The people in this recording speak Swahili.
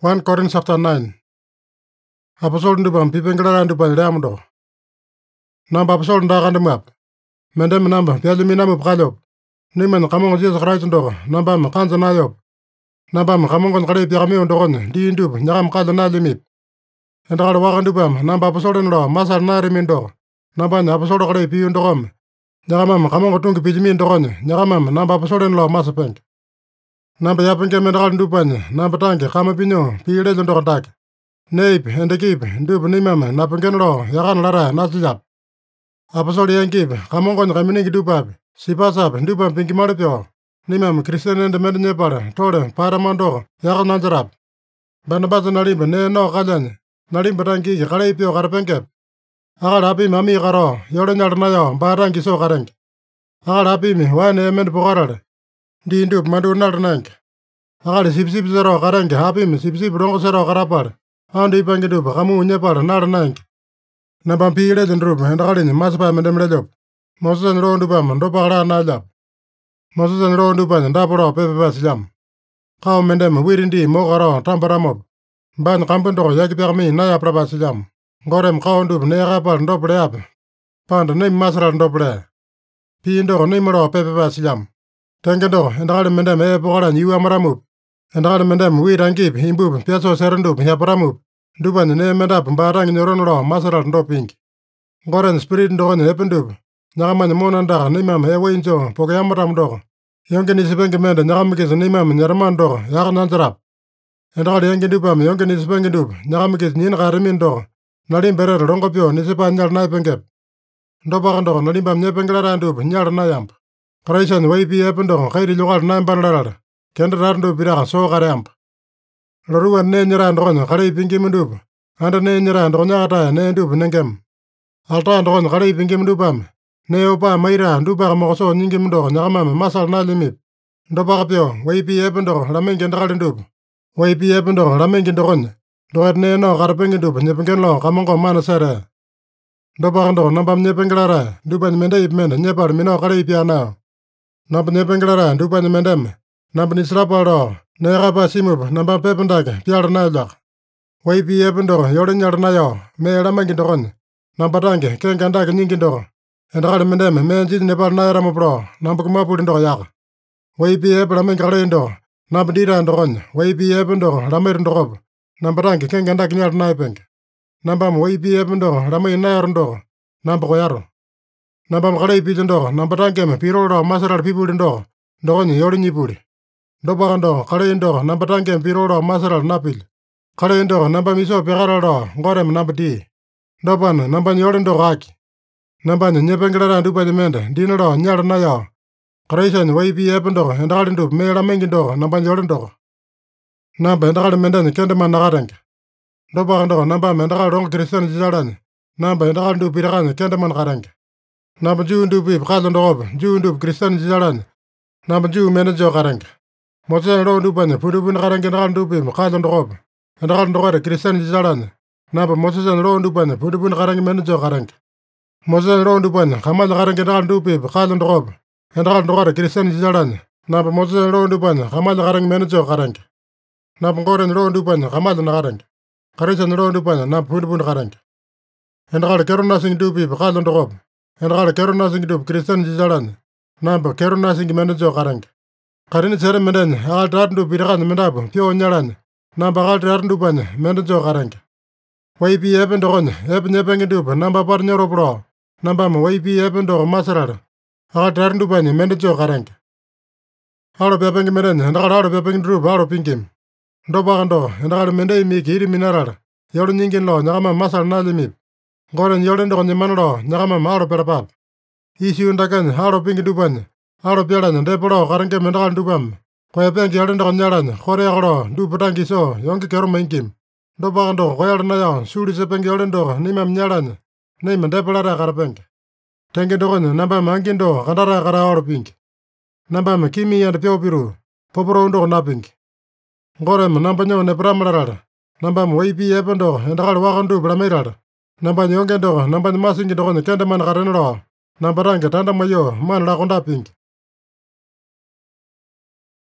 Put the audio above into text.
1 Corinthians chapter 9. Apostle ndupam pipengela ndupam leamdo. Namba apostle ndakande map. Mendem namba pialimi namu pkalop. Nimen kamong Jesus Christ ndo namba kanza nayop. Namba kamong kale piami ndokon di ndup nyakam kala na limip. Endakala wakan ndupam namba apostle ndo masal nari mindo. Namba apostle kale piu ndokom. Nyakamam kamong tungi pijimi ndokon nyakamam namba apostle ndo masapeng. Namba yapenge mendakal ndupanya namba tangi kama pinyo piile ndo tak. Neip endekip ndup nimam napengenlo yakan lara nasijap. Apostle yankip kamongon kaminingi dupap sipasap ndupam pinki malepyo. Nimam Christian and mednya para tole paramando yakan nanjarap. Banabasa nalimba ne no kalyan nalimba tangi kale pyo karpenkep. Akal api mami karo yole nyarnayo barangi so kareng. Akal api mi wane emen pokarale. Di ndup mandu narnank. Akal sip zero kareng api mi sip rongo zero karapar. Ando ipangi dupa kamu nyepar narnank. Nabampi ile jendrup hendakalin maspa mendemlejop. Moses nro ndupa ndopa kara najap. Moses nro ndupa ndaporo pepe silam. Kau mendem wirindi mokaro tamparamop. Ban kampendo yaki permi naya praba silam. Gorem kau ndup neakapal ndople ap. Pand nim masral ndople. Pindo nimro pepe silam. Tengendo hendakalin mendem pokara nyiwa maramup. Hendakalin mendem wirangip himbub piaso serendup yaparamup. Dupan ne medap barang nyoronlo masaral ndoping. Goren spirit ndokon ependup. Nyakaman monanda nimam ewinjo pokeyamaram doko. Yonke nisipenge mende nyakamikis nimam nyaraman doko yakan nanjarap. Endakali yonke dupam yonke nisipenge dup nyakamikis nyin karimin doko. Nalim berer rongopyo nisipa nyal naipengep. Ndopakan doko nalimbam nyepengelaran dup nyal nayamp. Kraisan waipi ependoko kairi lokal naimpan larar. Kendarar dup birakan so kareamp. Loruan ne nyera ndokon kale pingi mendup. Anda ne nyera ndokon nyakata ne ndup nengem. Alta ndokon kale pingi mendupam. Ne opa maira ndupa mokoso nyingi mendoko nyakamam masal na limip. Ndopa kapyo waipi ependoko lamengi ndakale ndup. Waipi ependoko lamengi ndokon. Doet ne no karpengi ndup nyepengenlo kamongo mana sere. Ndopa ndoko nambam nyepengelara ndupa nyemende ipmende nyepar mino kale ipiana. Nampa nyepengelara ndupa nyemendem. Nampa nisrapalo. Nekapa simup namba pependake piar nailak. Waipi ependoko yore nyar nayo me lamangi ndokon. Namba tange kengandake nyingi ndoko. Endakali mendeme me njit nepal nairamu pro namba kumapuli ndoko yak. Waipi epe lamengi kale ndoko. Namba dira ndokon. Waipi ependoko lamir ndokop. Namba tange kengandake nyar naipenge. Namba waipi ependoko lamai nayar ndoko. Namba koyaro. Namba kale ipi ndoko. Namba tange me pirolo masaral pipuli ndoko. Ndokon yore nyipuli. Ndopa ndo kale ndo namba tange pirolo masaral napil. Kale ndo namba miso pegaralo ngorem namba di. Ndopa namba nyole ndo gaki. Namba nyepengelara ndupa nyemende dinalo nyal nayo. Kraisan waipi ependo endakali ndup mela mengi ndo namba nyole ndo. Namba endakali mende kendeman nagarenge. Ndopa ndo namba endakali rong Christian jisalan. Namba endakali ndup pirakan kendeman garenge. Namba juu ndupi pkalo ndokop juu ndup Christian jisalan. Namba juu menejo garenge. Moses ro ndupanya pudupun karang endakal ndupi mkalo ndokop. Endakal ndokore Christian jisalan. Napa Moses ro ndupanya pudupun karang menejo karang. Moses ro ndupanya kamal karang endakal ndupi mkalo ndokop. Endakal ndokore Christian jisalan. Napa Moses ro ndupanya kamal karang menejo karang. Napa ngoren ro ndupanya kamal nakarang. Karisan ro ndupanya napa pudupun karang. Endakal kerona sing ndupi mkalo ndokop. Endakal kerona sing ndupi Christian jisalan. Napa kerona sing menejo karang. Karini sere menden akal tarandu pirakan mendapu pio nyalan. Namba akal tarandu panya mendenjo kareng. Waipi ependokon epenyepengi dupa namba par nyoro pro. Namba ma waipi ependoko masarar. Akal tarandu panya mendenjo kareng. Halo pepengi menden endakal halo pepengi drupa halo pingkim. Ndopa kando endakal mendei mi kiri minarar. Yolo nyingin lo nyakama masal nalimip. Ngoren yolo ndoko nyeman lo nyakama halo perapap. Isi undakan halo pingi dupanya. Halo pialan ndepolo karenge mendakal ndupam. Koya pengi yale ndoko nyalan kore yakolo ndupatangi so yonki kero maingkim. Ndopa kando koyal nayo suri sepengi yale ndoko nimam nyalan. Nima ndepolara karapengi. Tengi ndoko namba mangi ndo kandara kara halo pingi. Namba kimi yande pio piru. Poporo ndoko napingi. Ngorem namba nyo nepramalarar. Namba waipi epe ndoko endakal wakandu blamirar. Namba yonke ndoko namba masingi ndoko kendeman karenero. Namba range tanda mayo man lakonda pingi.